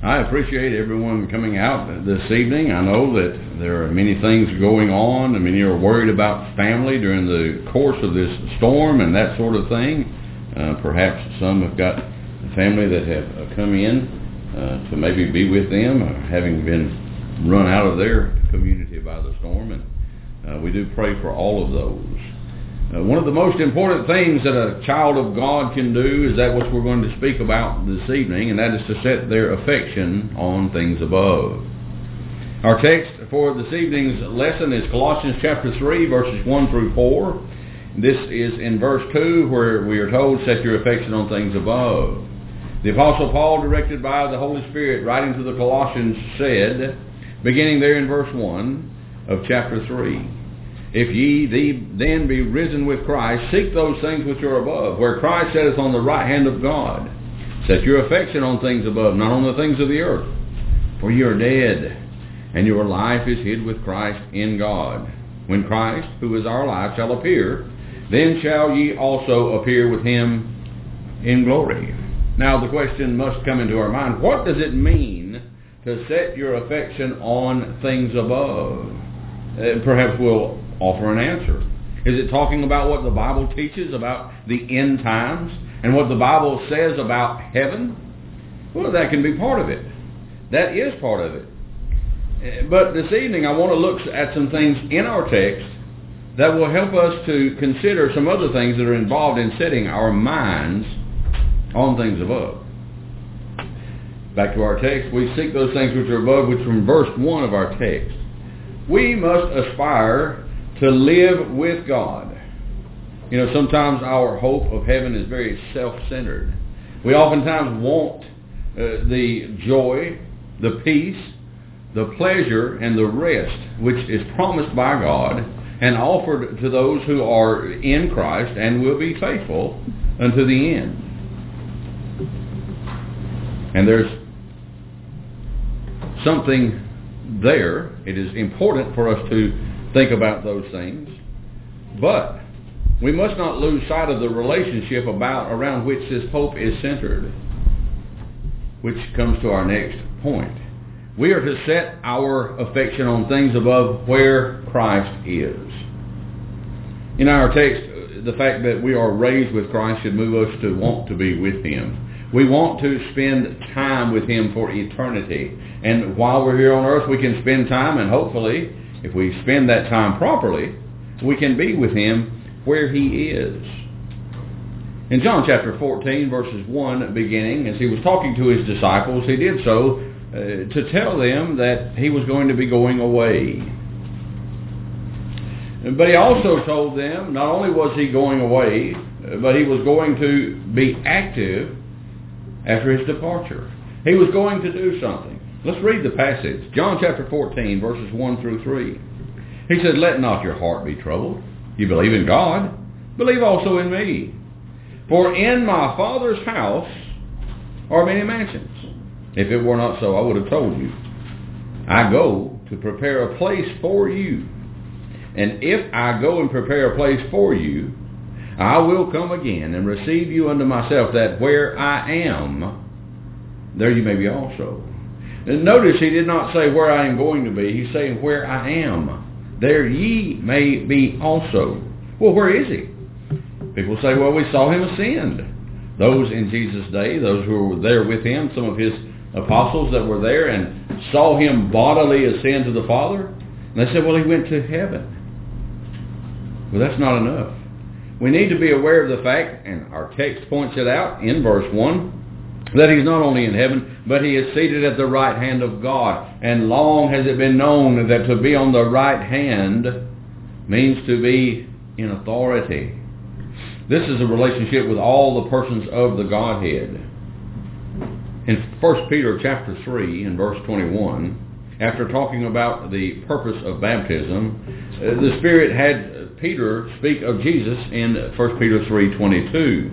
I appreciate everyone coming out this evening. I know that there are many things going on, and many are worried about family during the course of this storm and that sort of thing. Perhaps some have got a family that have come in to maybe be with them, having been run out of their community by the storm, and we do pray for all of those. One of the most important things that a child of God can do is that which we're going to speak about this evening, and that is to set their affection on things above. Our text for this evening's lesson is Colossians chapter 3, verses 1 through 4. This is in verse 2 where we are told, set your affection on things above. The Apostle Paul, directed by the Holy Spirit, writing to the Colossians, said, beginning there in verse 1 of chapter 3, if ye then be risen with Christ, seek those things which are above, where Christ sitteth on the right hand of God. Set your affection on things above, not on the things of the earth. For ye are dead, and your life is hid with Christ in God. When Christ, who is our life, shall appear, then shall ye also appear with him in glory. Now the question must come into our mind, what does it mean to set your affection on things above? Perhaps we'll offer an answer. Is it talking about what the Bible teaches about the end times and what the Bible says about heaven? Well, that can be part of it. That is part of it. But this evening I want to look at some things in our text that will help us to consider some other things that are involved in setting our minds on things above. Back to our text, we seek those things which are above, which from verse 1 of our text. We must aspire to live with God. You know, sometimes our hope of heaven is very self-centered. We oftentimes want the joy, the peace, the pleasure, and the rest which is promised by God and offered to those who are in Christ and will be faithful unto the end. And there's something there. It is important for us to think about those things, but we must not lose sight of the relationship around which this hope is centered, which comes to our next point. We are to set our affection on things above where Christ is. In our text, the fact that we are raised with Christ should move us to want to be with him. We want to spend time with him for eternity. And while we're here on earth, we can spend time, and hopefully, if we spend that time properly, we can be with him where he is. In John chapter 14, verses 1 beginning, as he was talking to his disciples, he did so to tell them that he was going to be going away. But he also told them, not only was he going away, but he was going to be active after his departure. He was going to do something. Let's read the passage. John chapter 14, verses 1 through 3. He said, let not your heart be troubled. You believe in God, believe also in me. For in my Father's house are many mansions. If it were not so, I would have told you. I go to prepare a place for you. And if I go and prepare a place for you, I will come again and receive you unto myself, that where I am, there you may be also. And notice he did not say where I am going to be. He's saying where I am, there ye may be also. Well, where is he? People say, well, we saw him ascend. Those in Jesus' day, those who were there with him, some of his apostles that were there and saw him bodily ascend to the Father, and they said, well, he went to heaven. Well, that's not enough. We need to be aware of the fact, and our text points it out in verse 1, that he's not only in heaven, but he is seated at the right hand of God. And long has it been known that to be on the right hand means to be in authority. This is a relationship with all the persons of the Godhead. In 1 Peter chapter 3 and verse 21, after talking about the purpose of baptism, the Spirit had Peter speak of Jesus in 1 Peter 3:22.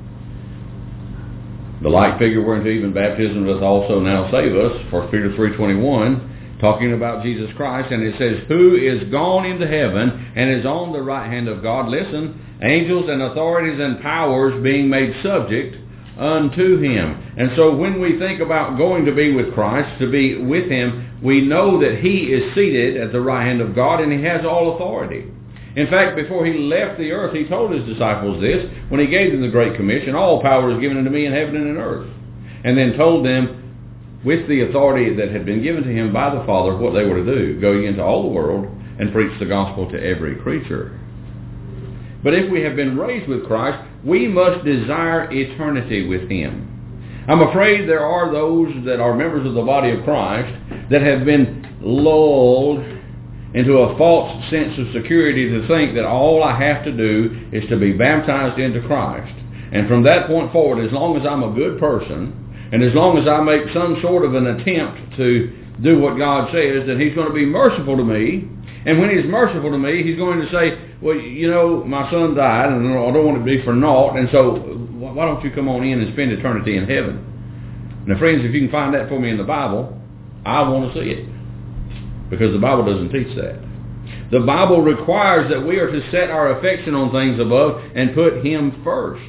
The like figure whereunto even baptism doth also now save us, 1 Peter 3:21, talking about Jesus Christ, and it says, who is gone into heaven and is on the right hand of God. Listen, angels and authorities and powers being made subject unto him. And so when we think about going to be with Christ, to be with him, we know that he is seated at the right hand of God and he has all authority. In fact, before he left the earth, he told his disciples this when he gave them the Great Commission, all power is given unto me in heaven and in earth. And then told them, with the authority that had been given to him by the Father, what they were to do, go ye into all the world and preach the gospel to every creature. But if we have been raised with Christ, we must desire eternity with him. I'm afraid there are those that are members of the body of Christ that have been lulled into a false sense of security to think that all I have to do is to be baptized into Christ. And from that point forward, as long as I'm a good person, and as long as I make some sort of an attempt to do what God says, then he's going to be merciful to me. And when he's merciful to me, he's going to say, well, you know, my son died, and I don't want it to be for naught, and so why don't you come on in and spend eternity in heaven? Now, friends, if you can find that for me in the Bible, I want to see it. Because the Bible doesn't teach that. The Bible requires that we are to set our affection on things above and put him first.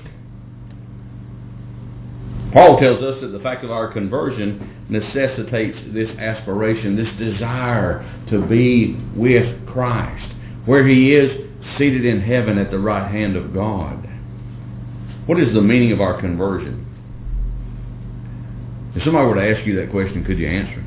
Paul tells us that the fact of our conversion necessitates this aspiration, this desire to be with Christ, where he is seated in heaven at the right hand of God. What is the meaning of our conversion? If somebody were to ask you that question, could you answer?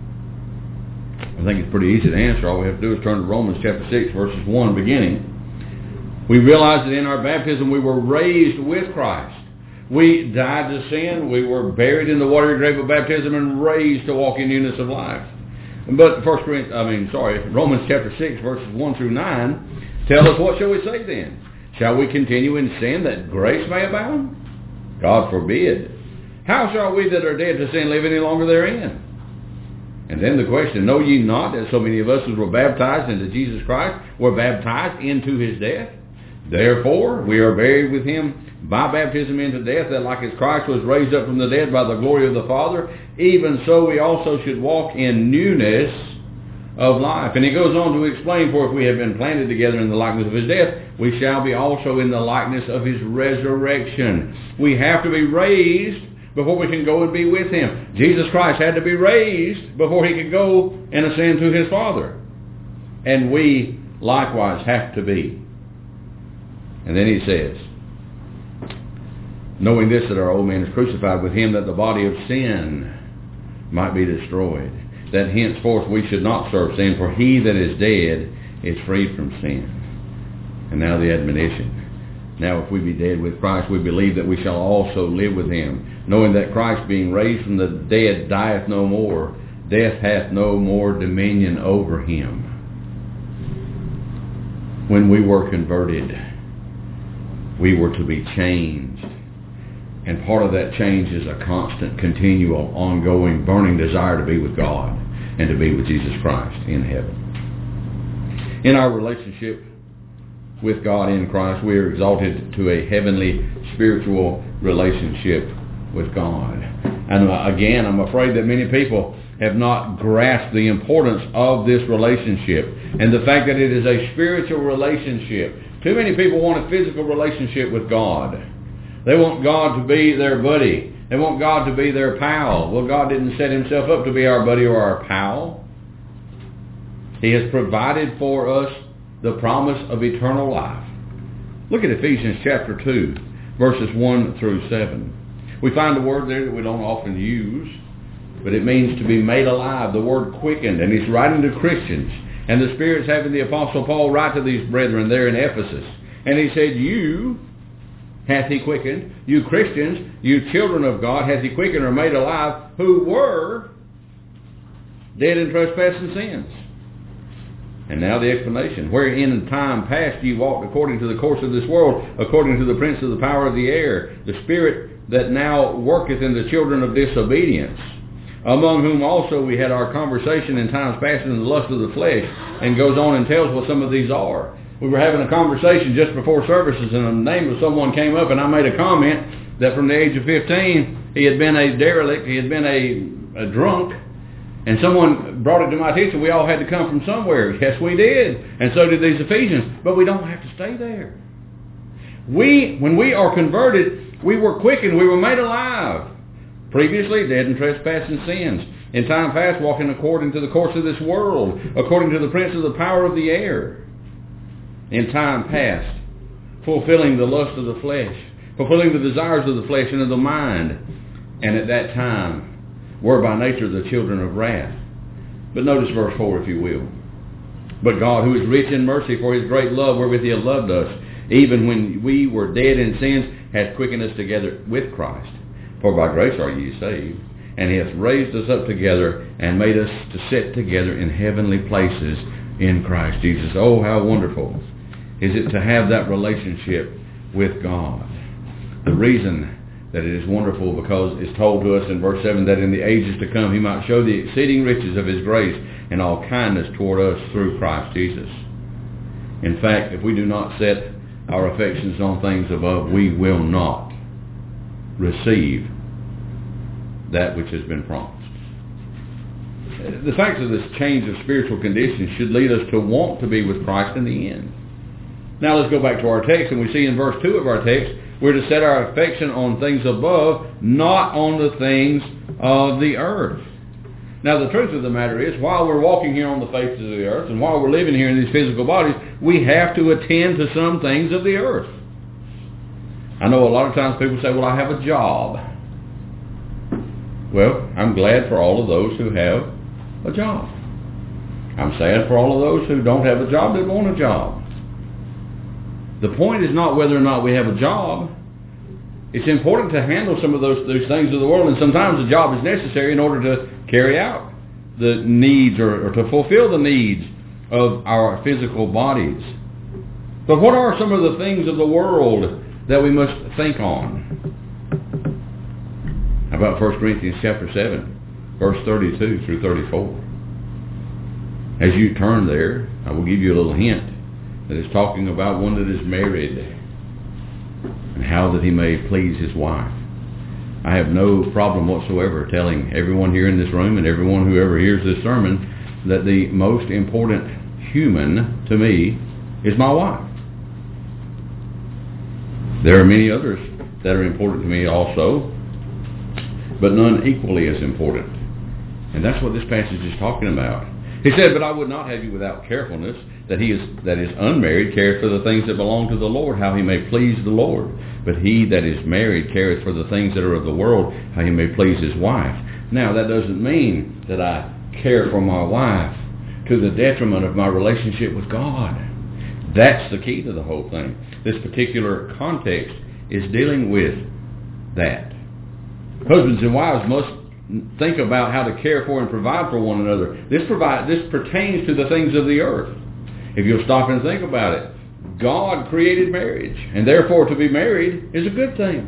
I think it's pretty easy to answer. All we have to do is turn to Romans chapter 6, verses 1 beginning. We realize that in our baptism we were raised with Christ. We died to sin, we were buried in the watery grave of baptism and raised to walk in newness of life. But Romans chapter 6, verses 1 through 9 tell us, what shall we say then? Shall we continue in sin that grace may abound? God forbid. How shall we that are dead to sin live any longer therein? And then the question, know ye not that so many of us as were baptized into Jesus Christ were baptized into his death? Therefore, we are buried with him by baptism into death, that like as Christ was raised up from the dead by the glory of the Father, even so we also should walk in newness of life. And he goes on to explain, for if we have been planted together in the likeness of his death, we shall be also in the likeness of his resurrection. We have to be raised before we can go and be with him. Jesus Christ had to be raised before he could go and ascend to his Father. And we likewise have to be. And then he says, knowing this, that our old man is crucified with him, that the body of sin might be destroyed, that henceforth we should not serve sin, for he that is dead is freed from sin. And now the admonition. Now if we be dead with Christ, we believe that we shall also live with him, knowing that Christ, being raised from the dead, dieth no more. Death hath no more dominion over him. When we were converted, we were to be changed. And part of that change is a constant, continual, ongoing, burning desire to be with God and to be with Jesus Christ in heaven. In our relationship with God in Christ, we are exalted to a heavenly, spiritual relationship with God. And again, I'm afraid that many people have not grasped the importance of this relationship and the fact that it is a spiritual relationship. Too many people want a physical relationship with God. They want God to be their buddy. They want God to be their pal. Well, God didn't set himself up to be our buddy or our pal. He has provided for us the promise of eternal life. Look at Ephesians chapter 2, verses 1 through 7. We find a word there that we don't often use, but it means to be made alive, the word quickened. And he's writing to Christians. And the Spirit's having the Apostle Paul write to these brethren there in Ephesus. And he said, you hath he quickened, you Christians, you children of God, hath he quickened or made alive, who were dead in trespass and sins. And now the explanation. Wherein in time past ye walked according to the course of this world, according to the prince of the power of the air, the spirit that now worketh in the children of disobedience, among whom also we had our conversation in times past in the lust of the flesh, and goes on and tells what some of these are. We were having a conversation just before services, and the name of someone came up, and I made a comment that from the age of 15, he had been a derelict, he had been a drunk, and someone brought it to my attention. We all had to come from somewhere. Yes, we did, and so did these Ephesians, but we don't have to stay there. When we are converted, We were quickened. We were made alive. Previously, dead in trespass and sins. In time past, walking according to the course of this world, according to the prince of the power of the air. In time past, fulfilling the lust of the flesh, fulfilling the desires of the flesh and of the mind. And at that time, were by nature the children of wrath. But notice verse 4, if you will. But God, who is rich in mercy for his great love wherewith he hath loved us, even when we were dead in sins, hath quickened us together with Christ. For by grace are ye saved, and he hath raised us up together and made us to sit together in heavenly places in Christ Jesus. Oh, how wonderful is it to have that relationship with God. The reason that it is wonderful because it's told to us in verse 7 that in the ages to come he might show the exceeding riches of his grace and all kindness toward us through Christ Jesus. In fact, if we do not set our affections on things above, we will not receive that which has been promised. The fact of this change of spiritual condition should lead us to want to be with Christ in the end. Now let's go back to our text, and we see in verse 2 of our text, we're to set our affection on things above, not on the things of the earth. Now the truth of the matter is, while we're walking here on the face of the earth, and while we're living here in these physical bodies, we have to attend to some things of the earth. I know a lot of times people say, well, I have a job. Well, I'm glad for all of those who have a job. I'm sad for all of those who don't have a job that want a job. The point is not whether or not we have a job. It's important to handle some of those things of the world, and sometimes a job is necessary in order to carry out the needs or to fulfill the needs of our physical bodies. But what are some of the things of the world that we must think on? How about 1 Corinthians chapter 7, verse 32 through 34? As you turn there, I will give you a little hint that is talking about one that is married and how that he may please his wife. I have no problem whatsoever telling everyone here in this room and everyone who ever hears this sermon that the most important human to me is my wife. There are many others that are important to me also, but none equally as important. And that's what this passage is talking about. He said, but I would not have you without carefulness, that is unmarried careth for the things that belong to the Lord, how he may please the Lord. But he that is married careth for the things that are of the world, how he may please his wife. Now, that doesn't mean that I care for my wife to the detriment of my relationship with God. That's the key to the whole thing. This particular context is dealing with that. Husbands and wives must think about how to care for and provide for one another. This pertains to the things of the earth. If you'll stop and think about it, God created marriage, and therefore to be married is a good thing.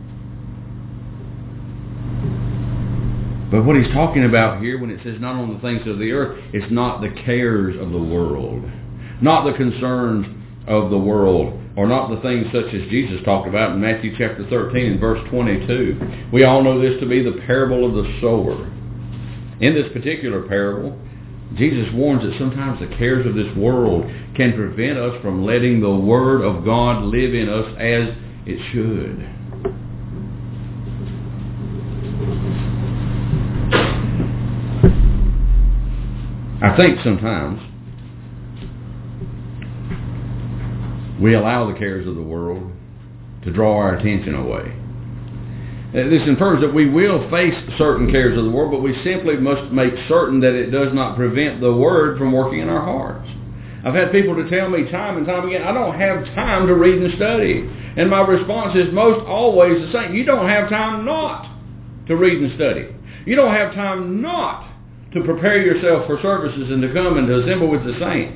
But what he's talking about here when it says not on the things of the earth, it's not the cares of the world, not the concerns of the world, or not the things such as Jesus talked about in Matthew chapter 13 and verse 22. We all know this to be the parable of the sower. In this particular parable, Jesus warns that sometimes the cares of this world can prevent us from letting the Word of God live in us as it should. I think sometimes we allow the cares of the world to draw our attention away. This infers that we will face certain cares of the world, but we simply must make certain that it does not prevent the Word from working in our hearts. I've had people to tell me time and time again, I don't have time to read and study. And my response is most always the same. You don't have time not to read and study. You don't have time not to prepare yourself for services and to come and to assemble with the saints.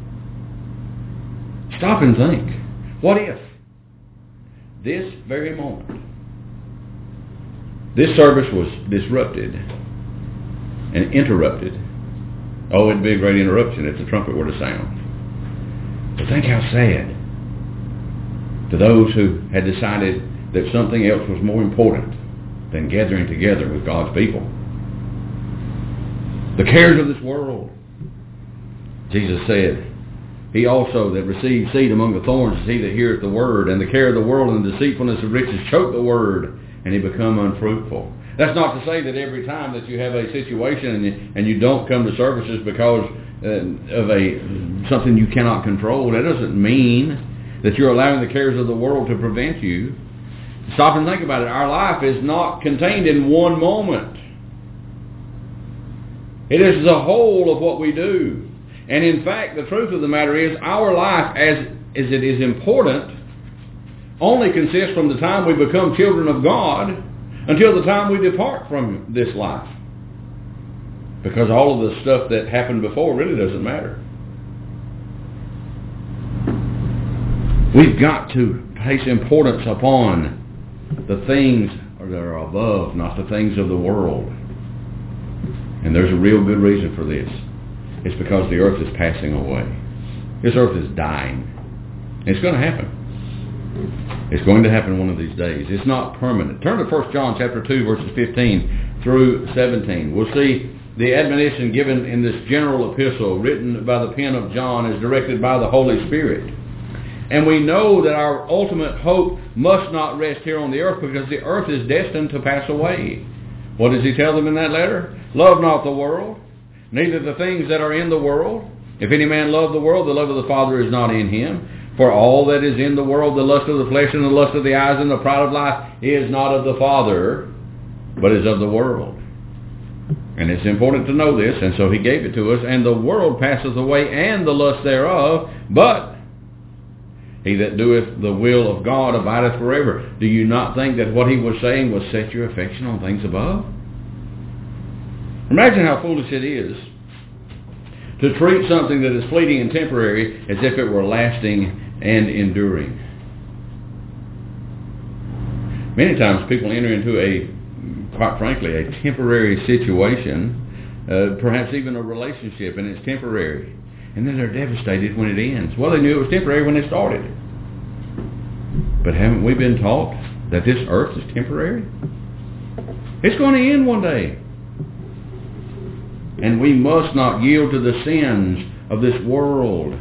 Stop and think. What if this very moment this service was disrupted and interrupted? Oh, it'd be a great interruption if the trumpet were to sound. But think how sad to those who had decided that something else was more important than gathering together with God's people. The cares of this world. Jesus said, He also that receives seed among the thorns is he that heareth the word, and the care of the world and the deceitfulness of riches choke the word, and he become unfruitful. That's not to say that every time that you have a situation and you don't come to services because of something you cannot control, that doesn't mean that you're allowing the cares of the world to prevent you. Stop and think about it. Our life is not contained in one moment. It is the whole of what we do. And in fact, the truth of the matter is, our life, as it is important, only consists from the time we become children of God until the time we depart from this life. Because all of the stuff that happened before really doesn't matter. We've got to place importance upon the things that are above, not the things of the world. And there's a real good reason for this. It's because the earth is passing away. This earth is dying. It's going to happen. It's going to happen one of these days. It's not permanent. Turn to 1 John chapter 2, verses 15 through 17. We'll see the admonition given in this general epistle written by the pen of John is directed by the Holy Spirit. And we know that our ultimate hope must not rest here on the earth, because the earth is destined to pass away. What does he tell them in that letter? Love not the world, neither the things that are in the world. If any man love the world, the love of the Father is not in him. For all that is in the world, the lust of the flesh and the lust of the eyes and the pride of life, is not of the Father, but is of the world. And it's important to know this, and so he gave it to us. And the world passeth away, and the lust thereof, but he that doeth the will of God abideth forever. Do you not think that what he was saying was set your affection on things above? Imagine how foolish it is to treat something that is fleeting and temporary as if it were lasting and enduring. Many times people enter into quite frankly, a temporary situation, perhaps even a relationship, and it's temporary. And then they're devastated when it ends. Well, they knew it was temporary when it started. But haven't we been taught that this earth is temporary? It's going to end one day. And we must not yield to the sins of this world.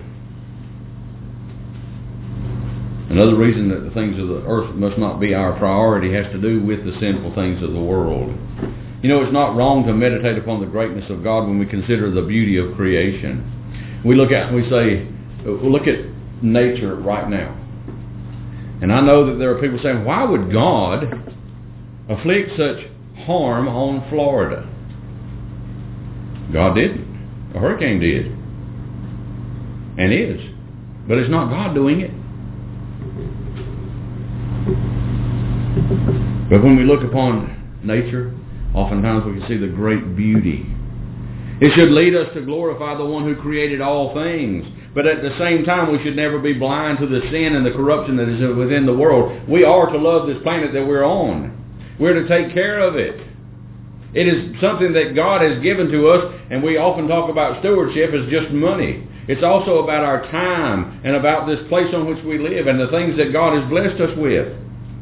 Another reason that the things of the earth must not be our priority has to do with the sinful things of the world. You know, it's not wrong to meditate upon the greatness of God when we consider the beauty of creation. We look at, we say, look at nature right now. And I know that there are people saying, why would God afflict such harm on Florida? God didn't. A hurricane did. And is. But it's not God doing it. But when we look upon nature, oftentimes we can see the great beauty. It should lead us to glorify the one who created all things. But at the same time, we should never be blind to the sin and the corruption that is within the world. We are to love this planet that we're on. We're to take care of it. It is something that God has given to us, and we often talk about stewardship as just money. It's also about our time and about this place on which we live and the things that God has blessed us with.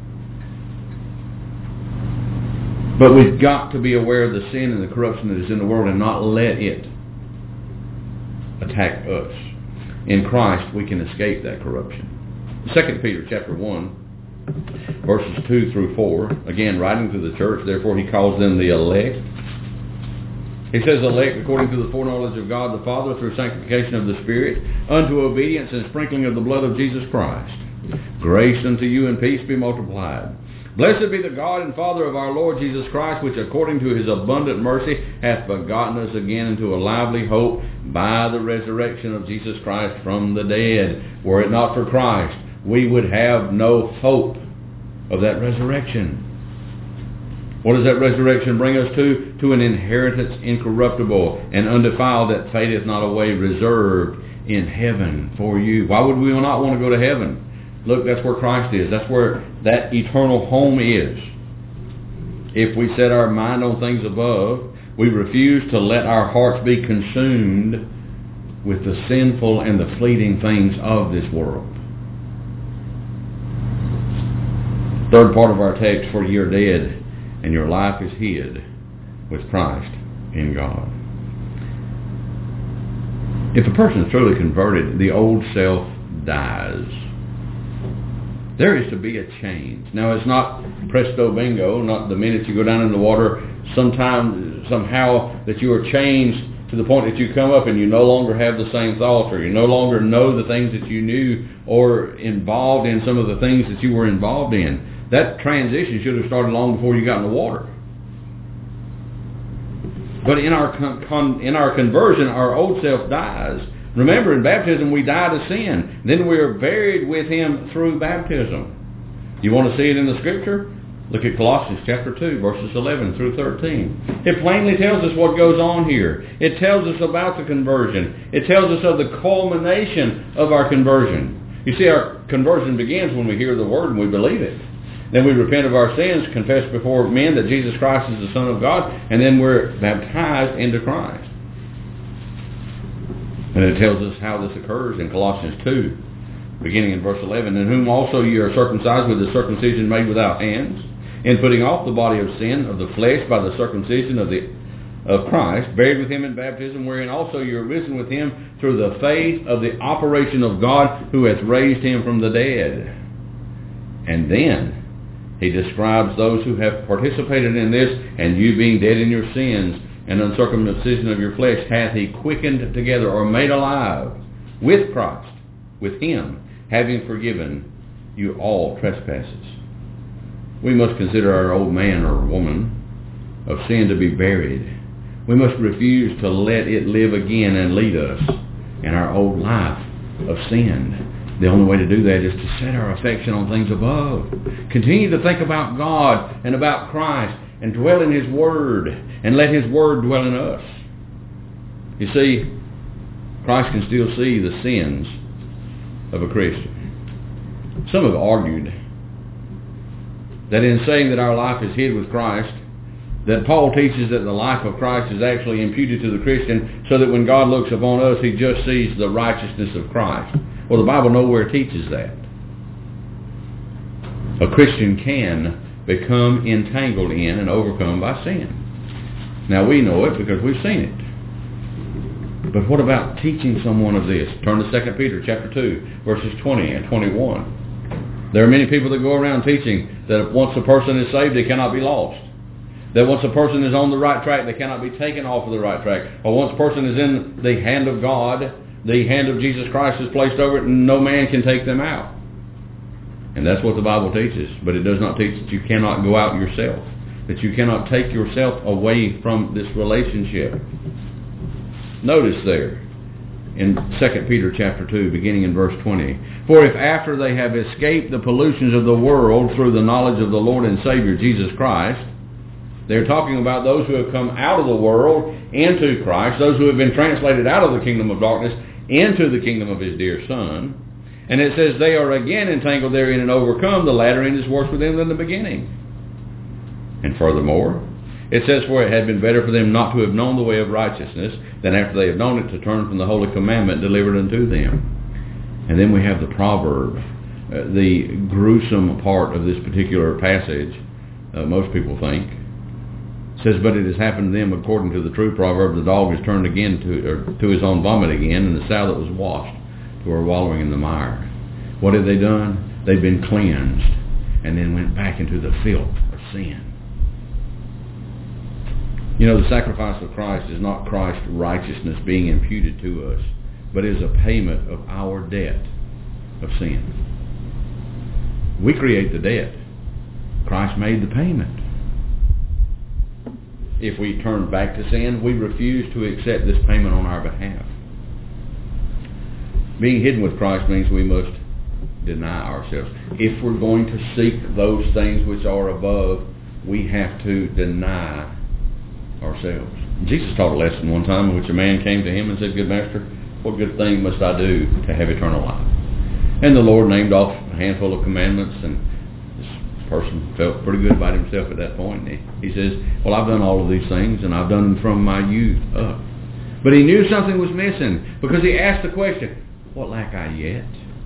But we've got to be aware of the sin and the corruption that is in the world and not let it attack us. In Christ, we can escape that corruption. 2 Peter chapter 1, verses 2 through 4, again, writing to the church, therefore he calls them the elect. He says, elect according to the foreknowledge of God the Father through sanctification of the Spirit, unto obedience and sprinkling of the blood of Jesus Christ. Grace unto you and peace be multiplied. Blessed be the God and Father of our Lord Jesus Christ, which according to his abundant mercy hath begotten us again into a lively hope by the resurrection of Jesus Christ from the dead. Were it not for Christ, we would have no hope of that resurrection. What does that resurrection bring us to? To an inheritance incorruptible and undefiled that fadeth not away, reserved in heaven for you. Why would we not want to go to heaven? Look, that's where Christ is. That's where that eternal home is. If we set our mind on things above, we refuse to let our hearts be consumed with the sinful and the fleeting things of this world. Third part of our text, for you're dead, and your life is hid with Christ in God. If a person is truly converted, the old self dies. There is to be a change. Now, it's not presto bingo, not the minute you go down in the water, somehow that you are changed to the point that you come up and you no longer have the same thoughts, or you no longer know the things that you knew, or involved in some of the things that you were involved in. That transition should have started long before you got in the water. But in our conversion, our old self dies. Remember, in baptism we die to sin. Then we are buried with Him through baptism. You want to see it in the Scripture? Look at Colossians chapter 2, verses 11 through 13. It plainly tells us what goes on here. It tells us about the conversion. It tells us of the culmination of our conversion. You see, our conversion begins when we hear the Word and we believe it. Then we repent of our sins, confess before men that Jesus Christ is the Son of God, and then we're baptized into Christ. And it tells us how this occurs in Colossians 2, beginning in verse 11. In whom also ye are circumcised with the circumcision made without hands, in putting off the body of sin of the flesh by the circumcision of Christ, buried with Him in baptism, wherein also you are risen with Him through the faith of the operation of God, who hath raised Him from the dead. And then he describes those who have participated in this, and you being dead in your sins and uncircumcision of your flesh, hath He quickened together, or made alive, with Christ, with Him, having forgiven you all trespasses. We must consider our old man or woman of sin to be buried. We must refuse to let it live again and lead us in our old life of sin. The only way to do that is to set our affection on things above. Continue to think about God and about Christ, and dwell in His Word, and let His Word dwell in us. You see, Christ can still see the sins of a Christian. Some have argued that in saying that our life is hid with Christ, that Paul teaches that the life of Christ is actually imputed to the Christian, so that when God looks upon us, He just sees the righteousness of Christ. Well, the Bible nowhere teaches that. A Christian can become entangled in and overcome by sin. Now, we know it because we've seen it. But what about teaching someone of this? Turn to 2 Peter chapter 2, verses 20 and 21. There are many people that go around teaching that once a person is saved, they cannot be lost. That once a person is on the right track, they cannot be taken off of the right track. Or once a person is in the hand of God, the hand of Jesus Christ is placed over it, and no man can take them out. And that's what the Bible teaches. But it does not teach that you cannot go out yourself, that you cannot take yourself away from this relationship. Notice there in 2 Peter chapter 2, beginning in verse 20. For if after they have escaped the pollutions of the world through the knowledge of the Lord and Savior Jesus Christ, they're talking about those who have come out of the world into Christ, those who have been translated out of the kingdom of darkness into the kingdom of His dear Son. And it says they are again entangled therein and overcome. The latter end is worse for them than the beginning. And furthermore, it says, for it had been better for them not to have known the way of righteousness, than after they have known it to turn from the holy commandment delivered unto them. And then we have the proverb, the gruesome part of this particular passage, most people think. It says, but it has happened to them according to the true proverb, the dog is turned again to his own vomit again, and the sow that was washed to her wallowing in the mire. What have they done? They've been cleansed, and then went back into the filth of sin. You know, the sacrifice of Christ is not Christ's righteousness being imputed to us, but is a payment of our debt of sin. We create the debt. Christ made the payment. If we turn back to sin, we refuse to accept this payment on our behalf. Being hidden with Christ means we must deny ourselves. If we're going to seek those things which are above, we have to deny ourselves. Jesus taught a lesson one time in which a man came to Him and said, good Master, what good thing must I do to have eternal life? And the Lord named off a handful of commandments, and this person felt pretty good about himself at that point. And he says, well, I've done all of these things, and I've done them from my youth up. But he knew something was missing, because he asked the question, what lack I yet?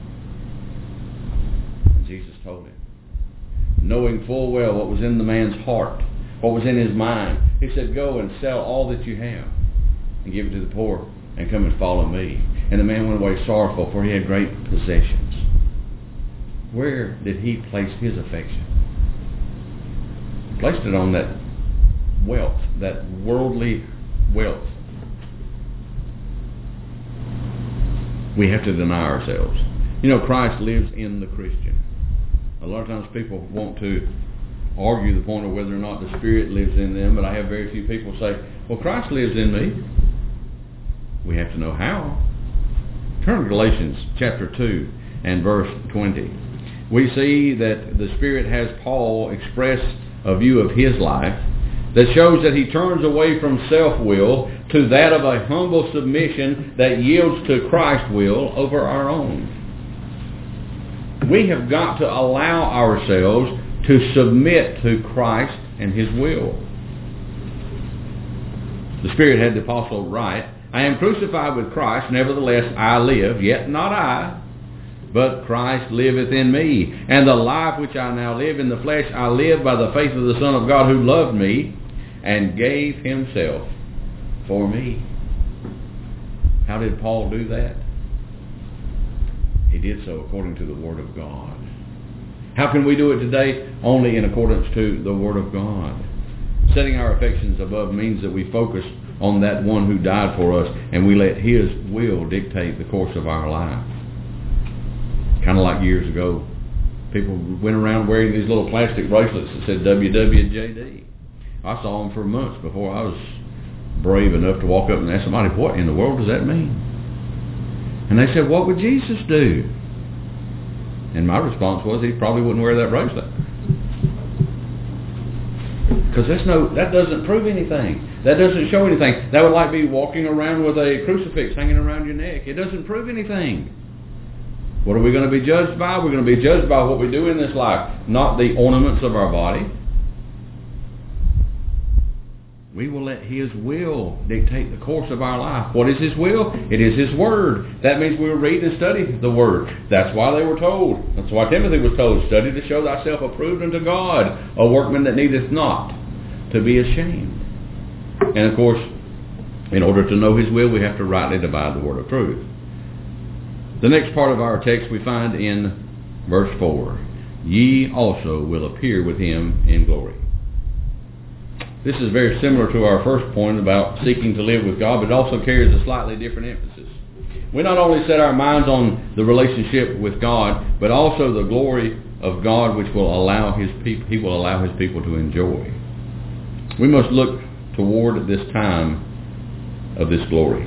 And Jesus told him, knowing full well what was in the man's heart, what was in his mind, He said, go and sell all that you have and give it to the poor, and come and follow me. And the man went away sorrowful, for he had great possessions. Where did he place his affection? He placed it on that wealth, that worldly wealth. We have to deny ourselves. You know, Christ lives in the Christian. A lot of times people want to argue the point of whether or not the Spirit lives in them, but I have very few people say, well, Christ lives in me. We have to know how. Turn to Galatians chapter 2 and verse 20. We see that the Spirit has Paul express a view of his life that shows that he turns away from self-will to that of a humble submission that yields to Christ's will over our own. We have got to allow ourselves to submit to Christ and His will. The Spirit had the apostle write, I am crucified with Christ, nevertheless I live, yet not I, but Christ liveth in me. And the life which I now live in the flesh, I live by the faith of the Son of God who loved me and gave Himself for me. How did Paul do that? He did so according to the Word of God. How can we do it today? Only in accordance to the Word of God. Setting our affections above means that we focus on that one who died for us and we let His will dictate the course of our life. Kind of like years ago, people went around wearing these little plastic bracelets that said WWJD. I saw them for months before I was brave enough to walk up and ask somebody, what in the world does that mean? And they said, what would Jesus do? And my response was, he probably wouldn't wear that bracelet. Because that doesn't prove anything. That doesn't show anything. That would like be walking around with a crucifix hanging around your neck. It doesn't prove anything. What are we going to be judged by? We're going to be judged by what we do in this life, not the ornaments of our body. We will let His will dictate the course of our life. What is His will? It is His Word. That means we will read and study the Word. That's why they were told. That's why Timothy was told, study to show thyself approved unto God, a workman that needeth not to be ashamed. And of course, in order to know His will, we have to rightly divide the word of truth. The next part of our text we find in verse 4. Ye also will appear with Him in glory. This is very similar to our first point about seeking to live with God, but it also carries a slightly different emphasis. We not only set our minds on the relationship with God, but also the glory of God which will allow His people, He will allow His people to enjoy. We must look toward this time of this glory.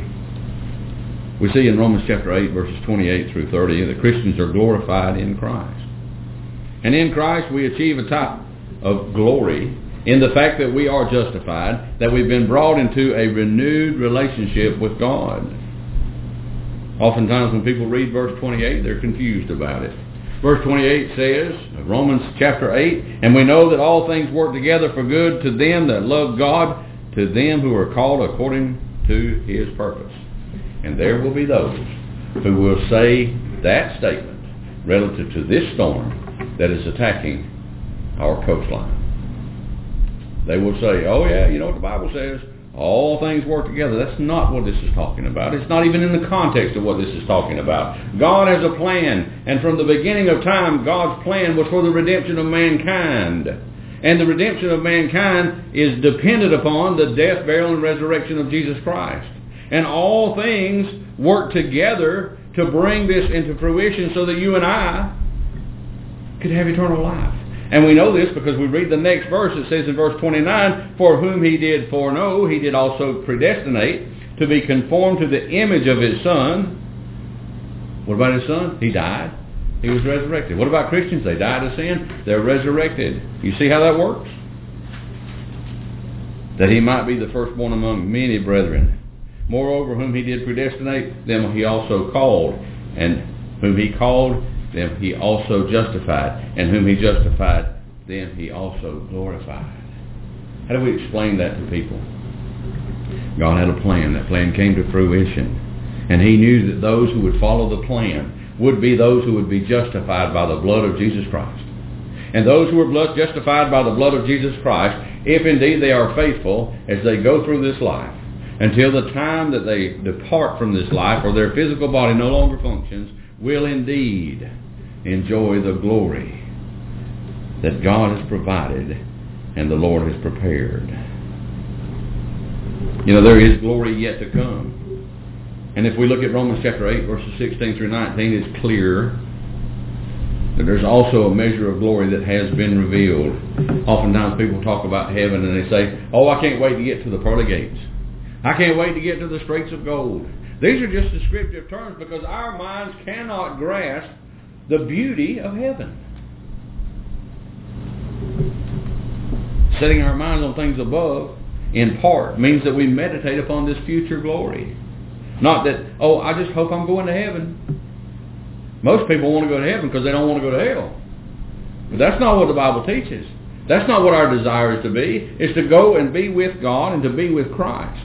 We see in Romans chapter 8, verses 28 through 30, that Christians are glorified in Christ. And in Christ we achieve a type of glory in the fact that we are justified, that we've been brought into a renewed relationship with God. Oftentimes when people read verse 28, they're confused about it. Verse 28 says, Romans chapter 8, and we know that all things work together for good to them that love God, to them who are called according to His purpose. And there will be those who will say that statement relative to this storm that is attacking our coastline. They will say, oh yeah, you know what the Bible says, all things work together. That's not what this is talking about. It's not even in the context of what this is talking about. God has a plan, and from the beginning of time, God's plan was for the redemption of mankind. And the redemption of mankind is dependent upon the death, burial, and resurrection of Jesus Christ. And all things work together to bring this into fruition so that you and I could have eternal life. And we know this because we read the next verse. It says in verse 29, for whom He did foreknow, He did also predestinate to be conformed to the image of His Son. What about His Son? He died. He was resurrected. What about Christians? They died to sin. They're resurrected. You see how that works? That He might be the firstborn among many brethren. Moreover, whom He did predestinate, them He also called. And whom He called, them He also justified. And whom He justified, them He also glorified. How do we explain that to people? God had a plan. That plan came to fruition. And He knew that those who would follow the plan would be those who would be justified by the blood of Jesus Christ. And those who are justified by the blood of Jesus Christ, if indeed they are faithful as they go through this life, until the time that they depart from this life, or their physical body no longer functions, will indeed enjoy the glory that God has provided and the Lord has prepared. There is glory yet to come. And if we look at Romans chapter 8, verses 16 through 19, it's clear that there's also a measure of glory that has been revealed. Oftentimes people talk about heaven and they say, oh, I can't wait to get to the pearly gates. I can't wait to get to the streets of gold. These are just descriptive terms because our minds cannot grasp the beauty of heaven. Setting our minds on things above, in part, means that we meditate upon this future glory. Not that, oh, I just hope I'm going to heaven. Most people want to go to heaven because they don't want to go to hell. But that's not what the Bible teaches. That's not what our desire is to be. It's to go and be with God and to be with Christ.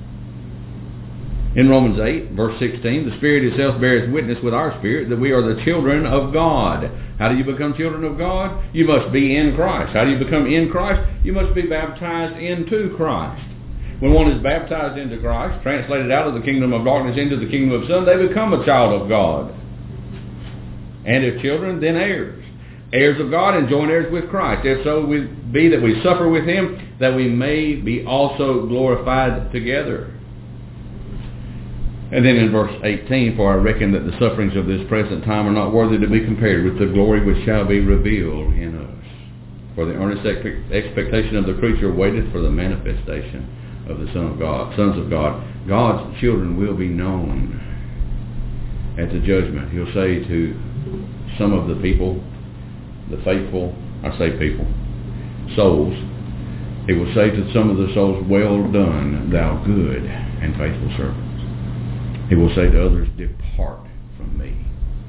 In Romans 8, verse 16, the Spirit itself bears witness with our spirit that we are the children of God. How do you become children of God? You must be in Christ. How do you become in Christ? You must be baptized into Christ. When one is baptized into Christ, translated out of the kingdom of darkness into the kingdom of Son, they become a child of God. And if children, then heirs. Heirs of God and joint heirs with Christ. If so be that we suffer with Him, that we may be also glorified together. And then in verse 18, for I reckon that the sufferings of this present time are not worthy to be compared with the glory which shall be revealed in us. For the earnest expectation of the creature waiteth for the manifestation of the sons of God. God's children will be known at the judgment. He'll say to some of the people, the faithful, I say people, souls, He will say to some of the souls, well done, thou good and faithful servants. He will say to others, depart from me,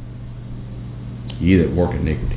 ye that work iniquity.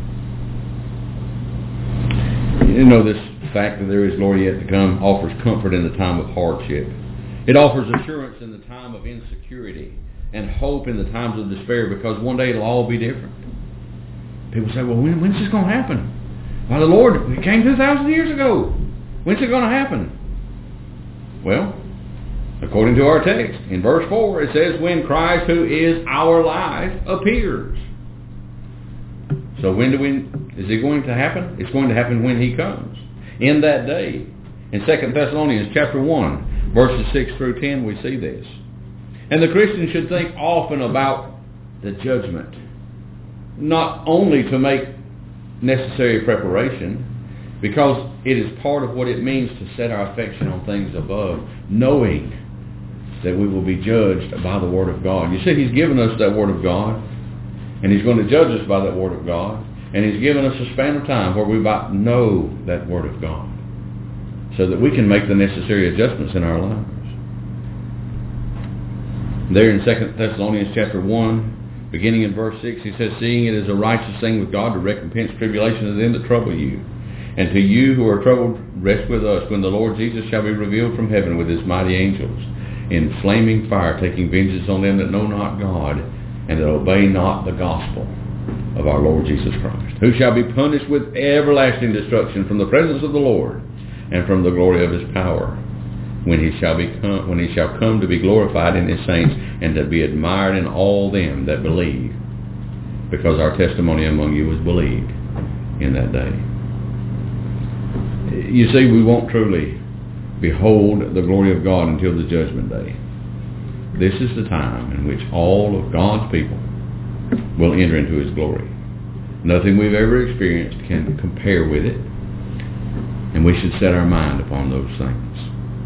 This fact that there is glory yet to come offers comfort in the time of hardship. It offers assurance in the time of insecurity and hope in the times of despair, because one day it'll all be different. People say, well, when's this going to happen? Why, the Lord came 2,000 years ago. When's it going to happen? Well, according to our text, in verse 4, it says, when Christ, who is our life, appears. So when is it going to happen? It's going to happen when He comes. In that day. In 2 Thessalonians chapter 1, verses 6 through 10, we see this. And the Christian should think often about the judgment, not only to make necessary preparation, because it is part of what it means to set our affection on things above, knowing that we will be judged by the Word of God. You see, He's given us that Word of God, and He's going to judge us by that Word of God, and He's given us a span of time where we might know that Word of God, so that we can make the necessary adjustments in our lives. There in 2 Thessalonians chapter 1, beginning in verse 6, he says, seeing it is a righteous thing with God to recompense tribulation to them that trouble you, and to you who are troubled, rest with us when the Lord Jesus shall be revealed from heaven with His mighty angels, in flaming fire, taking vengeance on them that know not God, and that obey not the gospel of our Lord Jesus Christ, who shall be punished with everlasting destruction from the presence of the Lord and from the glory of His power, when He shall come to be glorified in His saints and to be admired in all them that believe, because our testimony among you was believed in that day. You see, we won't truly behold the glory of God until the judgment day. This is the time in which all of God's people will enter into His glory. Nothing we've ever experienced can compare with it, and we should set our mind upon those things.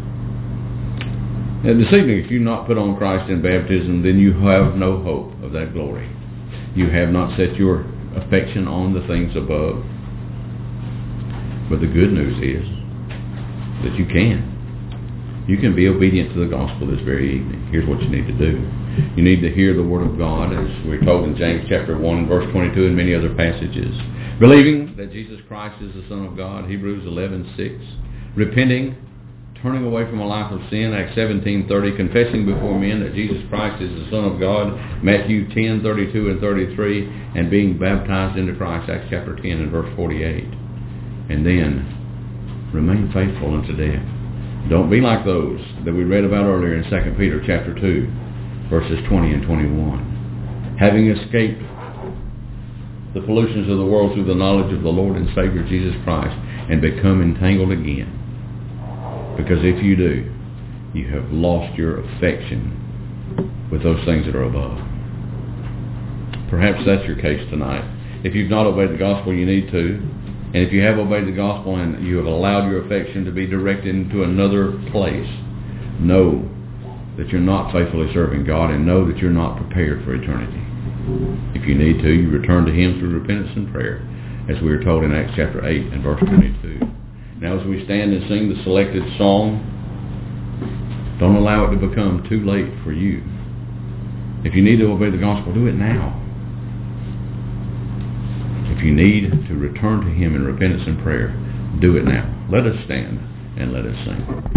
And this evening, if you've not put on Christ in baptism, then you have no hope of that glory. You have not set your affection on the things above. But the good news is that you can. You can be obedient to the gospel this very evening. Here's what you need to do. You need to hear the Word of God, as we're told in James chapter 1, verse 22, and many other passages. Believing that Jesus Christ is the Son of God, Hebrews 11:6. Repenting, turning away from a life of sin, Acts 17:30. Confessing before men that Jesus Christ is the Son of God, Matthew 10:32 and 33. And being baptized into Christ, Acts chapter 10 and verse 48. And then remain faithful unto death. Don't be like those that we read about earlier in 2 Peter chapter 2, verses 20 and 21. Having escaped the pollutions of the world through the knowledge of the Lord and Savior Jesus Christ, and become entangled again. Because if you do, you have lost your affection with those things that are above. Perhaps that's your case tonight. If you've not obeyed the gospel, you need to. And if you have obeyed the gospel and you have allowed your affection to be directed into another place, know that you're not faithfully serving God, and know that you're not prepared for eternity. If you need to, you return to Him through repentance and prayer, as we are told in Acts chapter 8 and verse 22. Now as we stand and sing the selected song, don't allow it to become too late for you. If you need to obey the gospel, do it now. If you need to return to Him in repentance and prayer, do it now. Let us stand and let us sing.